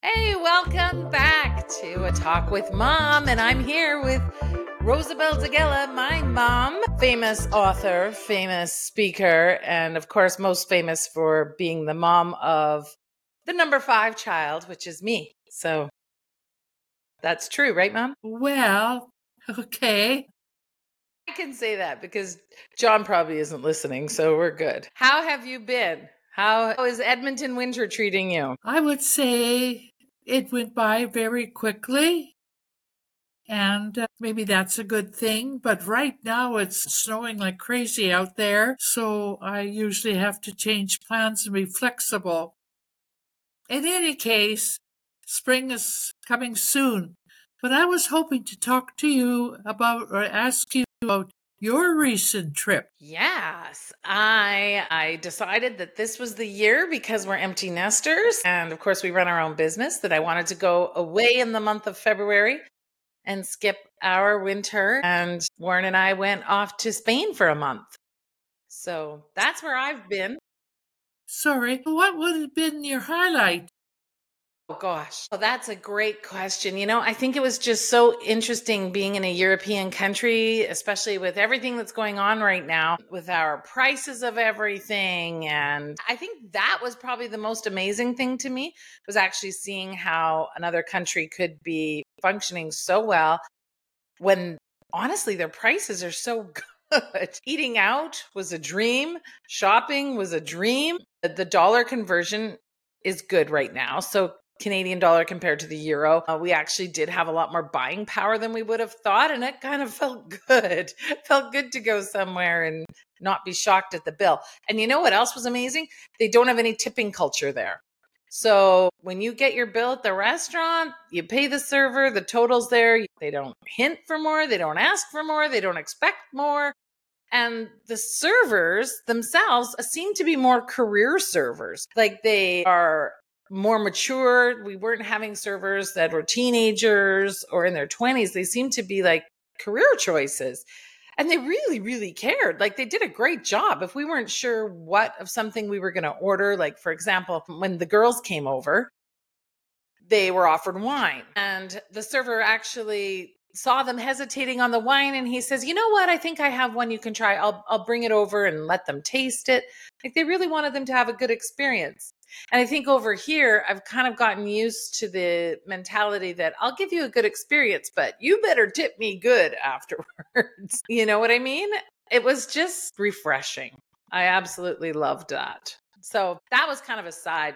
Hey, welcome back to A Talk with Mom. And I'm here with Rosabelle Degela, my mom, famous author, famous speaker, and of course, most famous for being the mom of the number 5 child, which is me. So that's true, right, Mom? Well, okay. I can say that because John probably isn't listening, so we're good. How have you been? How is Edmonton winter treating you? I would say it went by very quickly, and maybe that's a good thing. But right now it's snowing like crazy out there, so I usually have to change plans and be flexible. In any case, spring is coming soon, but I was hoping to talk to you about or ask you about your recent trip. Yes, I decided that this was the year because we're empty nesters and of course we run our own business that I wanted to go away in the month of February and skip our winter, and Warren and I went off to Spain for a month. So that's where I've been. Sorry, what would have been your highlight? Oh gosh. Well, that's a great question. I think it was just so interesting being in a European country, especially with everything that's going on right now with our prices of everything. And I think that was probably the most amazing thing to me, was actually seeing how another country could be functioning so well when honestly their prices are so good. Eating out was a dream. Shopping was a dream. The dollar conversion is good right now. So Canadian dollar compared to the euro, we actually did have a lot more buying power than we would have thought. And it kind of felt good. It felt good to go somewhere and not be shocked at the bill. And you know what else was amazing? They don't have any tipping culture there. So when you get your bill at the restaurant, you pay the server, the total's there. They don't hint for more. They don't ask for more. They don't expect more. And the servers themselves seem to be more career servers. Like they are more mature. We weren't having servers that were teenagers or in their 20s. They seem to be like career choices. And they really, really cared. Like they did a great job. If we weren't sure what of something we were going to order, like for example, when the girls came over, they were offered wine. And the server actually saw them hesitating on the wine and he says, "You know what? I think I have one you can try. I'll bring it over and let them taste it." Like they really wanted them to have a good experience. And I think over here, I've kind of gotten used to the mentality that I'll give you a good experience, but you better tip me good afterwards. You know what I mean? It was just refreshing. I absolutely loved that. So that was kind of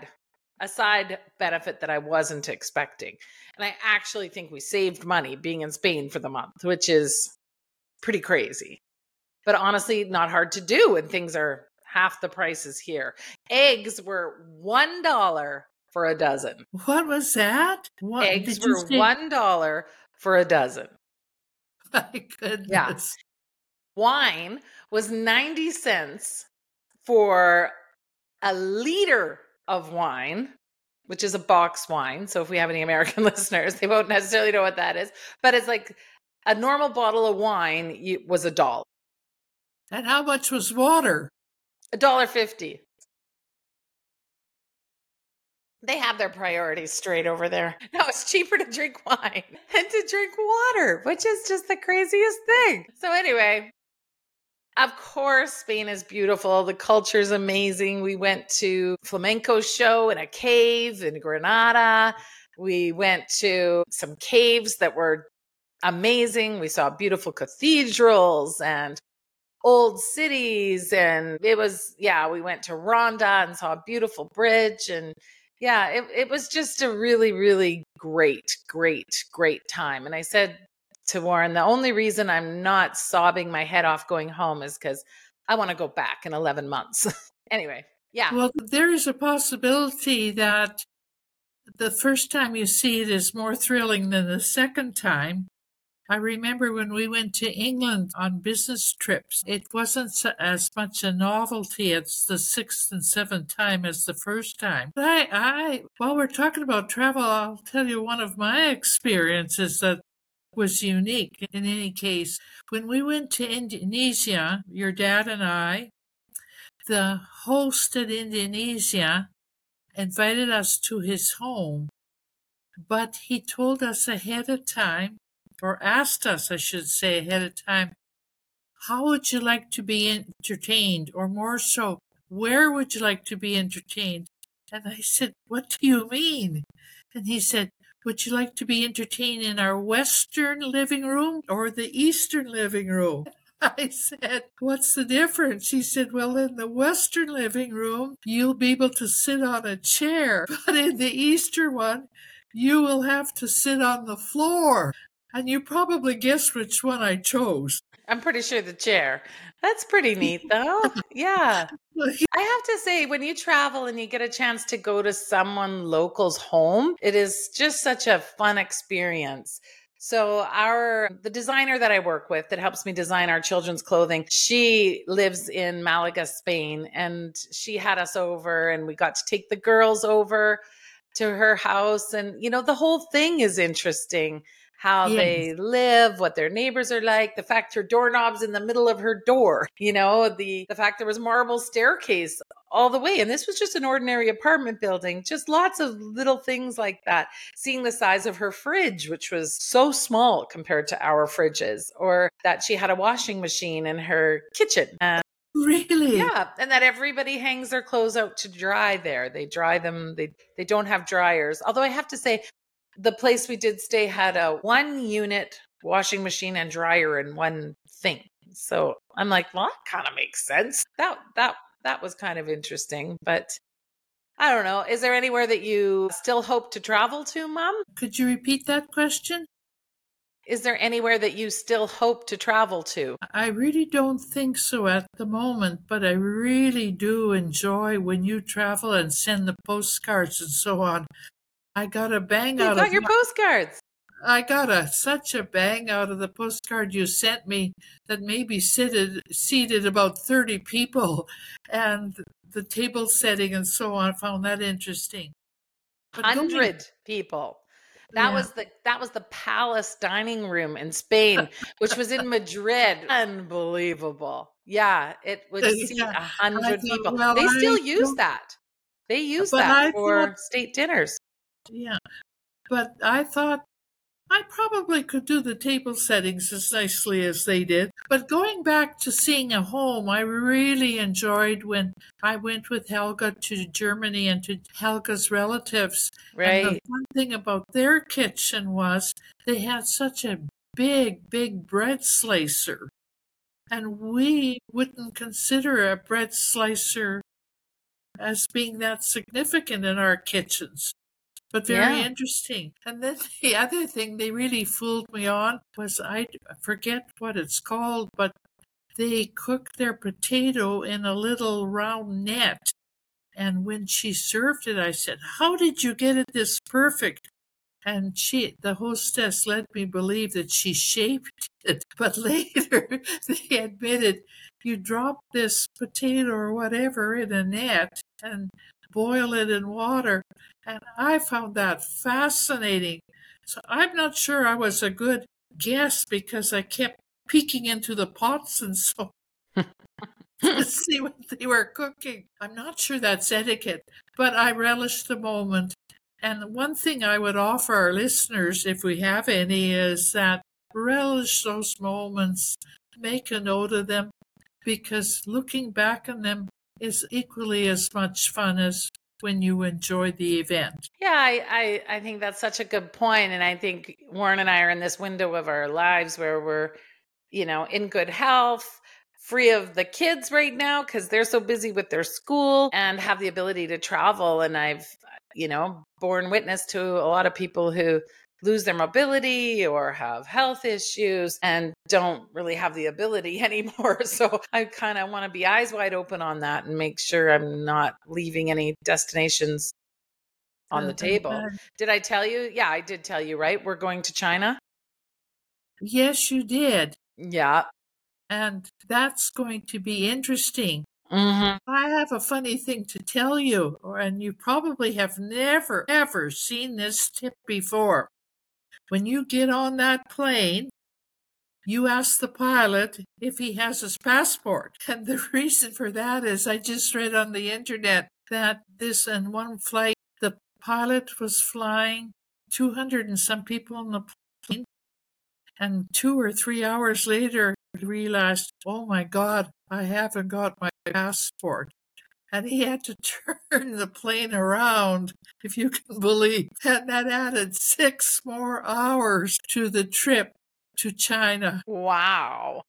a side benefit that I wasn't expecting. And I actually think we saved money being in Spain for the month, which is pretty crazy. But honestly, not hard to do when things are half the prices here. Eggs were $1 for a dozen. What was that? What Eggs did you were say? $1 for a dozen. My Yeah. goodness. Wine was 90 cents for a liter of wine, which is a box wine. So if we have any American listeners, they won't necessarily know what that is. But it's like a normal bottle of wine was $1. And how much was water? $1.50. They have their priorities straight over there. No, it's cheaper to drink wine than to drink water, which is just the craziest thing. So anyway, of course, Spain is beautiful. The culture is amazing. We went to flamenco show in a cave in Granada. We went to some caves that were amazing. We saw beautiful cathedrals and old cities. And it was, yeah, we went to Ronda and saw a beautiful bridge. And yeah, it was just a really, really great, great, great time. And I said to Warren, the only reason I'm not sobbing my head off going home is because I want to go back in 11 months. Anyway, yeah. Well, there is a possibility that the first time you see it is more thrilling than the second time. I remember when we went to England on business trips, it wasn't as much a novelty as the sixth and seventh time as the first time. But while we're talking about travel, I'll tell you one of my experiences that was unique. In any case, when we went to Indonesia, your dad and I, the host in Indonesia invited us to his home. but he told us ahead of time, or asked us, I should say, ahead of time, how would you like to be entertained? Or more so, where would you like to be entertained? And I said, what do you mean? And he said, would you like to be entertained in our Western living room or the Eastern living room? I said, what's the difference? He said, well, in the Western living room, you'll be able to sit on a chair, but in the Eastern one, you will have to sit on the floor. And you probably guessed which one I chose. I'm pretty sure the chair. That's pretty neat, though. Yeah. I have to say, when you travel and you get a chance to go to someone local's home, it is just such a fun experience. So the designer that I work with that helps me design our children's clothing, she lives in Malaga, Spain, and she had us over and we got to take the girls over to her house. And, the whole thing is interesting. How Yes. they live, what their neighbors are like, the fact her doorknob's in the middle of her door, the fact there was marble staircase all the way. And this was just an ordinary apartment building, just lots of little things like that. Seeing the size of her fridge, which was so small compared to our fridges, or that she had a washing machine in her kitchen. Really? Yeah, and that everybody hangs their clothes out to dry there. They dry them. They don't have dryers. Although I have to say, the place we did stay had a 1-unit washing machine and dryer in one thing. So I'm like, well, that kind of makes sense. That was kind of interesting. But I don't know. Is there anywhere that you still hope to travel to, Mom? Could you repeat that question? Is there anywhere that you still hope to travel to? I really don't think so at the moment, but I really do enjoy when you travel and send the postcards and so on. I got a bang You out got of your postcards. I got such a bang out of the postcard you sent me that maybe seated about 30 people, and the table setting and so on. I found that interesting. But 100 people. That yeah, was the Palace dining room in Spain, which was in Madrid. Unbelievable. Yeah, it would seat yeah. I 100 thought, people. well, They still I use don't, that. They use but that I thought, for state dinners. yeah, but I thought I probably could do the table settings as nicely as they did. But going back to seeing a home, I really enjoyed when I went with Helga to Germany and to Helga's relatives. And the Right. fun thing about their kitchen was they had such a big, big bread slicer. And we wouldn't consider a bread slicer as being that significant in our kitchens, but very Yeah. interesting. And then the other thing they really fooled me on was I forget what it's called, but they cook their potato in a little round net. And when she served it, I said, how did you get it this perfect? And the hostess, let me believe that she shaped it. But later they admitted you drop this potato or whatever in a net and boil it in water. And I found that fascinating. So I'm not sure I was a good guest because I kept peeking into the pots and so to see what they were cooking. I'm not sure that's etiquette, but I relished the moment. And one thing I would offer our listeners, if we have any, is that relish those moments, make a note of them, because looking back on them is equally as much fun as when you enjoy the event. Yeah, I think that's such a good point. And I think Warren and I are in this window of our lives where we're, in good health, free of the kids right now because they're so busy with their school and have the ability to travel. And I've, borne witness to a lot of people who lose their mobility or have health issues and don't really have the ability anymore. So I kind of want to be eyes wide open on that and make sure I'm not leaving any destinations on the table. Did I tell you? Yeah, I did tell you, right? We're going to China. Yes, you did. Yeah. And that's going to be interesting. Mm-hmm. I have a funny thing to tell you, and you probably have never, ever seen this tip before. When you get on that plane, you ask the pilot if he has his passport. And the reason for that is I just read on the internet that in one flight, the pilot was flying 200 and some people on the plane. And 2 or 3 hours later, he realized, oh my God, I haven't got my passport. And he had to turn the plane around, if you can believe. And that added 6 more hours to the trip to China. Wow.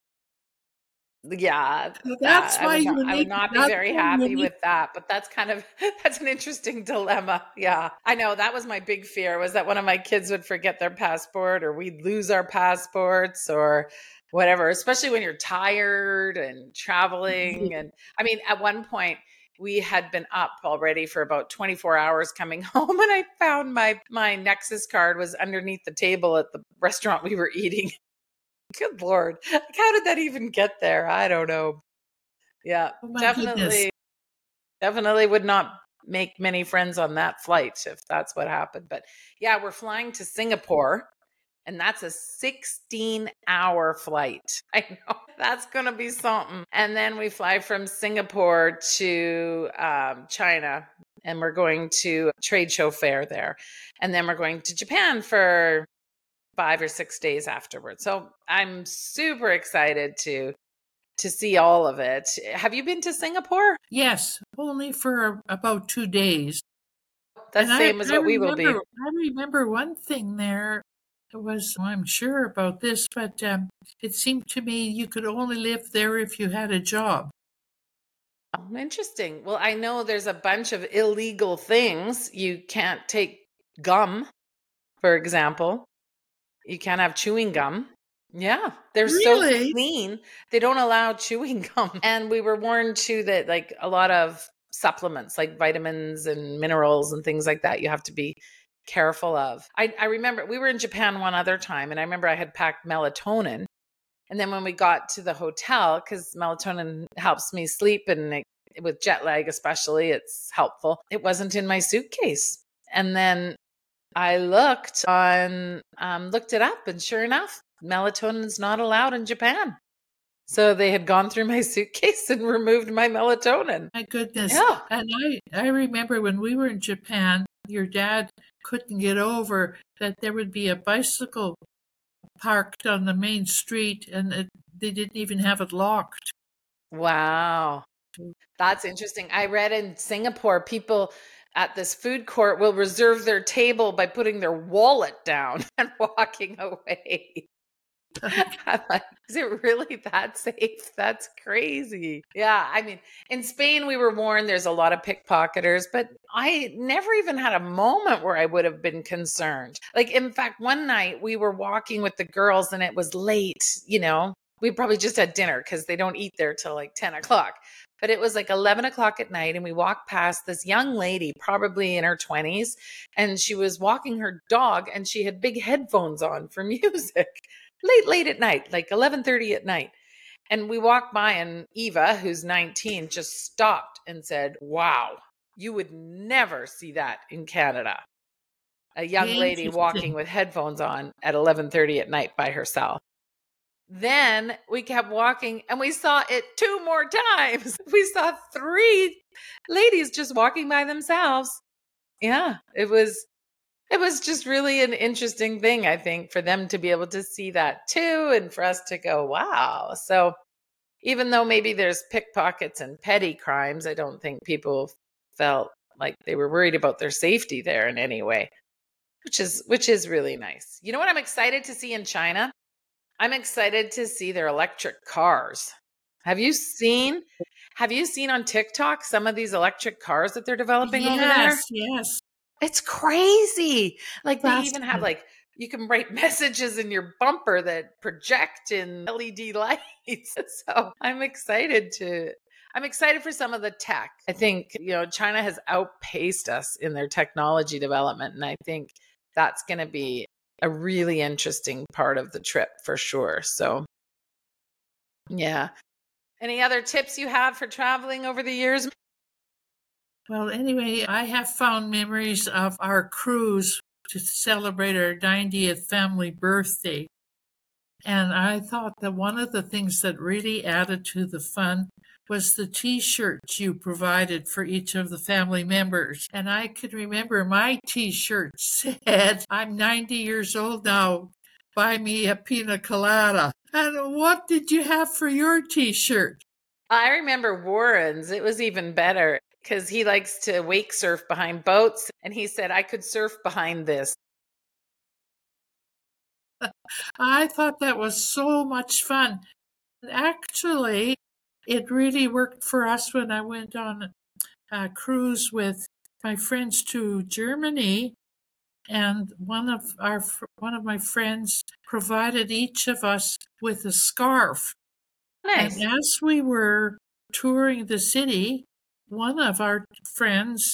Yeah, So that's that my I would unique, not be that's very my happy unique. with that, but that's kind of that's an interesting dilemma. Yeah. I know that was my big fear was that one of my kids would forget their passport or we'd lose our passports or whatever, especially when you're tired and traveling and I mean at one point we had been up already for about 24 hours coming home and I found my Nexus card was underneath the table at the restaurant we were eating. Good Lord. Like, how did that even get there? I don't know. Yeah, Oh my goodness. definitely would not make many friends on that flight if that's what happened. But yeah, we're flying to Singapore and that's a 16-hour flight. I know that's going to be something. And then we fly from Singapore to China and we're going to a trade show fair there. And then we're going to Japan for 5 or 6 days afterwards. So I'm super excited to see all of it. Have you been to Singapore? Yes, only for about 2 days. That's And same as what we will be. I remember one thing there was, I'm sure about this, but it seemed to me you could only live there if you had a job. Oh, interesting. Well, I know there's a bunch of illegal things. You can't take gum, for example. You can't have chewing gum. Yeah, they're so Really? clean. They don't allow chewing gum. And we were warned too that like a lot of supplements like vitamins and minerals and things like that you have to be careful of. I remember we were in Japan one other time and I remember I had packed melatonin. And then when we got to the hotel, because melatonin helps me sleep and with jet lag especially, it's helpful. It wasn't in my suitcase. And then I looked it up, and sure enough, melatonin is not allowed in Japan. So they had gone through my suitcase and removed my melatonin. My goodness. Yeah. And I remember when we were in Japan, your dad couldn't get over that there would be a bicycle parked on the main street and they didn't even have it locked. Wow. That's interesting. I read in Singapore, people at this food court will reserve their table by putting their wallet down and walking away. I'm like, is it really that safe? That's crazy. Yeah. I mean, in Spain, we were warned there's a lot of pickpocketers, but I never even had a moment where I would have been concerned. Like, in fact, one night we were walking with the girls and it was late, we probably just had dinner because they don't eat there till like 10 o'clock. But it was like 11 o'clock at night, and we walked past this young lady, probably in her 20s, and she was walking her dog, and she had big headphones on for music late at night, like 11:30 at night. And we walked by, and Eva, who's 19, just stopped and said, "Wow, you would never see that in Canada. A young lady walking Interesting. with headphones on at 11:30 at night by herself." Then we kept walking and we saw it 2 more times. We saw 3 ladies just walking by themselves. Yeah, it was just really an interesting thing, I think, for them to be able to see that too and for us to go, wow. So even though maybe there's pickpockets and petty crimes, I don't think people felt like they were worried about their safety there in any way, which is really nice. You know what I'm excited to see in China? I'm excited to see their electric cars. Have you seen on TikTok some of these electric cars that they're developing over there? Yes, yes. It's crazy. Like they even have Fascinating. like you can write messages in your bumper that project in LED lights. So I'm excited for some of the tech. I think, China has outpaced us in their technology development. And I think that's going to be a really interesting part of the trip for sure. So, yeah. Any other tips you have for traveling over the years? Well, anyway, I have fond memories of our cruise to celebrate our 90th family birthday. And I thought that one of the things that really added to the fun was the T-shirts you provided for each of the family members. And I can remember my T-shirt said, "I'm 90 years old now. Buy me a pina colada." And what did you have for your T-shirt? I remember Warren's. It was even better because he likes to wake surf behind boats. And he said, I could surf behind this. I thought that was so much fun. Actually, it really worked for us when I went on a cruise with my friends to Germany, and one of my friends provided each of us with a scarf. Nice. And as we were touring the city, one of our friends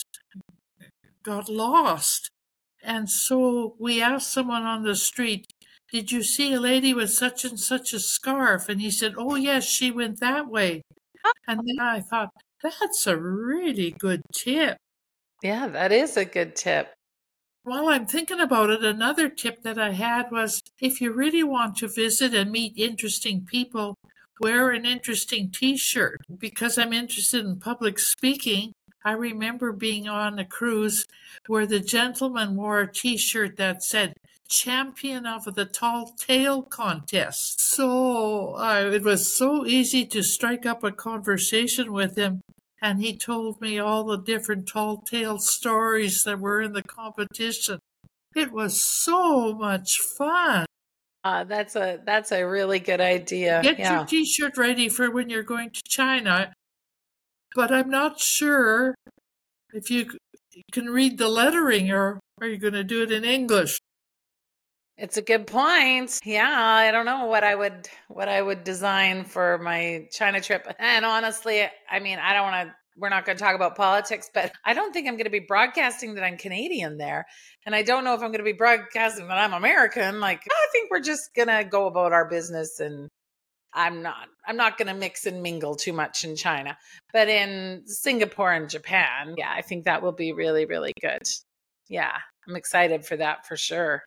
got lost. And so we asked someone on the street, "Did you see a lady with such and such a scarf?" And he said, "Oh, yes, she went that way." And then I thought, that's a really good tip. Yeah, that is a good tip. While I'm thinking about it, another tip that I had was if you really want to visit and meet interesting people, wear an interesting T-shirt. Because I'm interested in public speaking, I remember being on a cruise where the gentleman wore a T-shirt that said "Champion of the Tall Tale Contest." So it was so easy to strike up a conversation with him. And he told me all the different tall tale stories that were in the competition. It was so much fun. That's a really good idea. Get Yeah. your T-shirt ready for when you're going to China. But I'm not sure if you can read the lettering, or are you going to do it in English? It's a good point. Yeah, I don't know what I would design for my China trip. And honestly, I mean, we're not going to talk about politics, but I don't think I'm going to be broadcasting that I'm Canadian there. And I don't know if I'm going to be broadcasting that I'm American. Like, I think we're just going to go about our business, and I'm not going to mix and mingle too much in China. But in Singapore and Japan, yeah, I think that will be really, really good. Yeah, I'm excited for that for sure.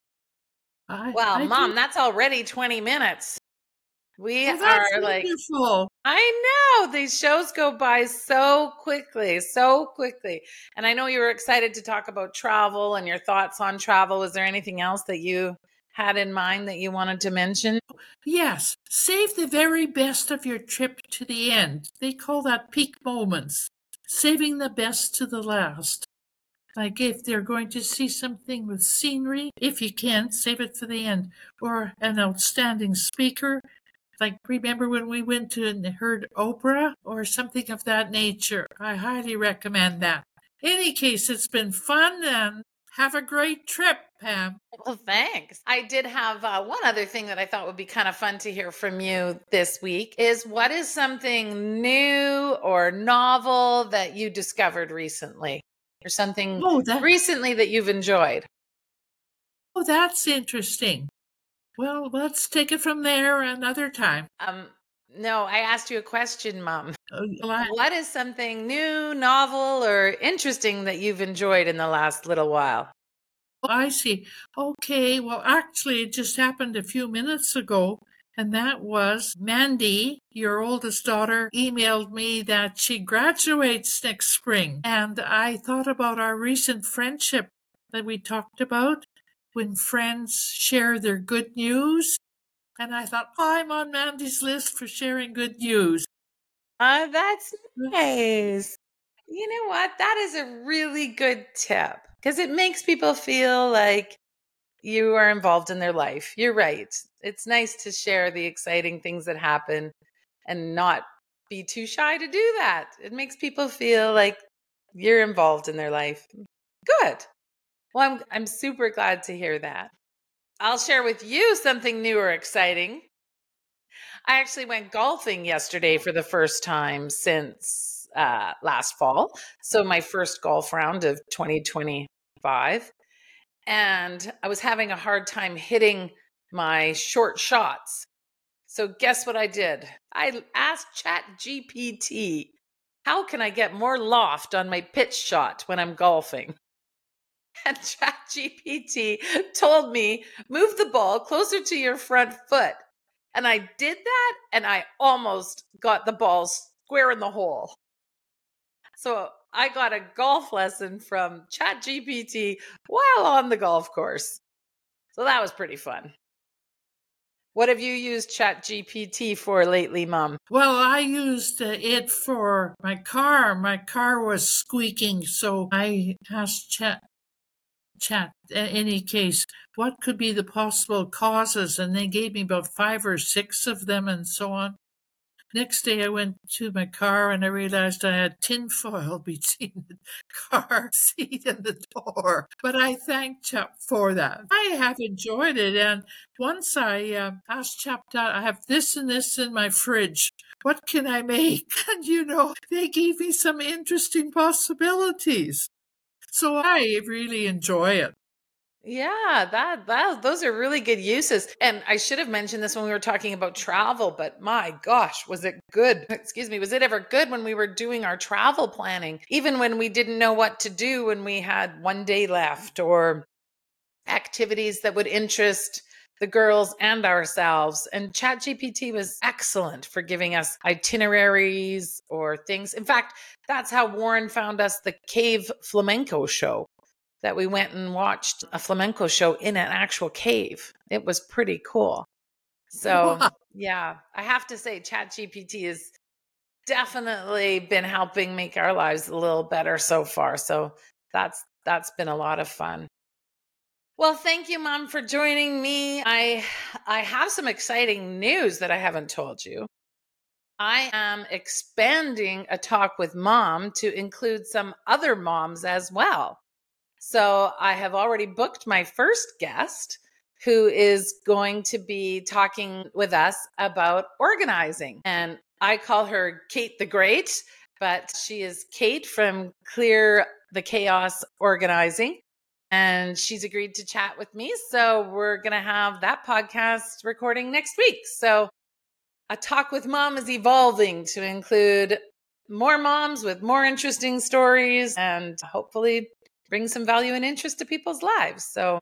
Wow, Mom, that's already 20 minutes. We are like, wonderful. I know these shows go by so quickly, so quickly. And I know you were excited to talk about travel and your thoughts on travel. Was there anything else that you had in mind that you wanted to mention? Yes, save the very best of your trip to the end. They call that peak moments, saving the best to the last. Like if they're going to see something with scenery, if you can, save it for the end. Or an outstanding speaker. Like remember when we went to and heard Oprah or something of that nature. I highly recommend that. In any case, it's been fun, and have a great trip, Pam. Well, thanks. I did have one other thing that I thought would be kind of fun to hear from you this week is what is something new or novel that you discovered recently? Or something recently that you've enjoyed? Oh, that's interesting. Well, let's take it from there another time. No, I asked you a question, Mom. Well, What is something new, novel, or interesting that you've enjoyed in the last little while? I see. Okay, well, actually, it just happened a few minutes ago. And that was Mandy, your oldest daughter, emailed me that she graduates next spring. And I thought about our recent friendship that we talked about when friends share their good news. And I thought, I'm on Mandy's list for sharing good news. That's nice. You know what? That is a really good tip because it makes people feel like you are involved in their life. You're right. It's nice to share the exciting things that happen and not be too shy to do that. It makes people feel like you're involved in their life. Good. Well, I'm super glad to hear that. I'll share with you something new or exciting. I actually went golfing yesterday for the first time since last fall. So my first golf round of 2025. And I was having a hard time hitting my short shots. So guess what I did? I asked ChatGPT, how can I get more loft on my pitch shot when I'm golfing? And ChatGPT told me, move the ball closer to your front foot. And I did that, and I almost got the balls square in the hole. So I got a golf lesson from ChatGPT while on the golf course. So that was pretty fun. What have you used ChatGPT for lately, Mom? Well, I used it for my car. My car was squeaking, so I asked Chat, in any case, what could be the possible causes? And they gave me about 5 or 6 of them and so on. Next day, I went to my car and I realized I had tinfoil between the car seat and the door. But I thanked Chap for that. I have enjoyed it. And once I asked Chap, I have this and this in my fridge. What can I make? And they gave me some interesting possibilities. So I really enjoy it. Yeah, those are really good uses. And I should have mentioned this when we were talking about travel, but my gosh, was it good? Excuse me, was it ever good when we were doing our travel planning? Even when we didn't know what to do when we had one day left, or activities that would interest the girls and ourselves. And ChatGPT was excellent for giving us itineraries or things. In fact, that's how Warren found us the Cave Flamenco show, that we went and watched a flamenco show in an actual cave. It was pretty cool. So, Wow. yeah, I have to say ChatGPT has definitely been helping make our lives a little better so far. So that's been a lot of fun. Well, thank you, Mom, for joining me. I have some exciting news that I haven't told you. I am expanding A Talk with Mom to include some other moms as well. So I have already booked my first guest, who is going to be talking with us about organizing. And I call her Kate the Great, but she is Kate from Clear the Chaos Organizing. And she's agreed to chat with me. So we're going to have that podcast recording next week. So A Talk with Mom is evolving to include more moms with more interesting stories, and hopefully bring some value and interest to people's lives. So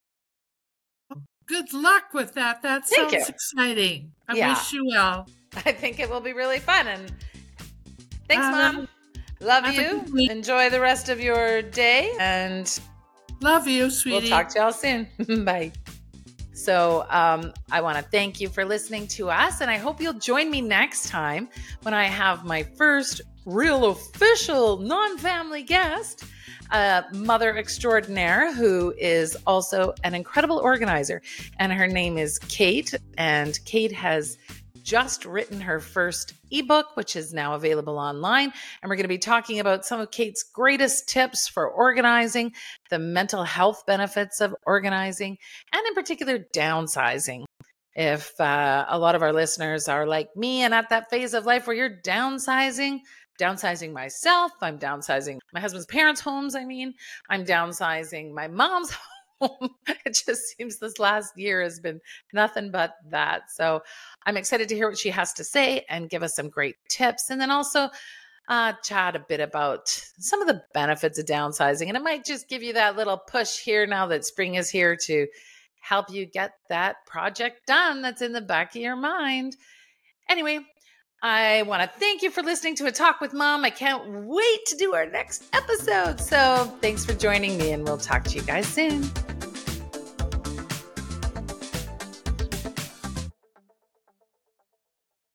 good luck with that. That sounds exciting. I wish you well. I think it will be really fun. And thanks, Mom. Love you. Enjoy the rest of your day. And love you, sweetie. We'll talk to y'all soon. Bye. So I want to thank you for listening to us. And I hope you'll join me next time when I have my first real official non-family guest, a mother extraordinaire who is also an incredible organizer. And her name is Kate. And Kate has just written her first ebook, which is now available online. And we're going to be talking about some of Kate's greatest tips for organizing, the mental health benefits of organizing, and in particular, downsizing. If a lot of our listeners are like me and at that phase of life where you're downsizing myself, I'm downsizing my husband's parents' homes. I'm downsizing my mom's home. It just seems this last year has been nothing but that. So I'm excited to hear what she has to say and give us some great tips. And then also chat a bit about some of the benefits of downsizing. And it might just give you that little push here now that spring is here to help you get that project done that's in the back of your mind. Anyway, I want to thank you for listening to A Talk with Mom. I can't wait to do our next episode. So thanks for joining me, and we'll talk to you guys soon.